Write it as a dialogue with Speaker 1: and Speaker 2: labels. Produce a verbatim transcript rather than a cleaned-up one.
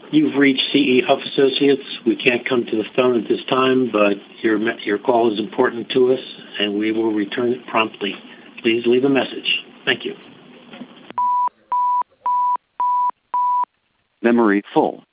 Speaker 1: You've reached C E Huff Associates. We can't come to the phone at this time, but your your call is important to us, and we will return it promptly. Please leave a message. Thank you.
Speaker 2: Memory full.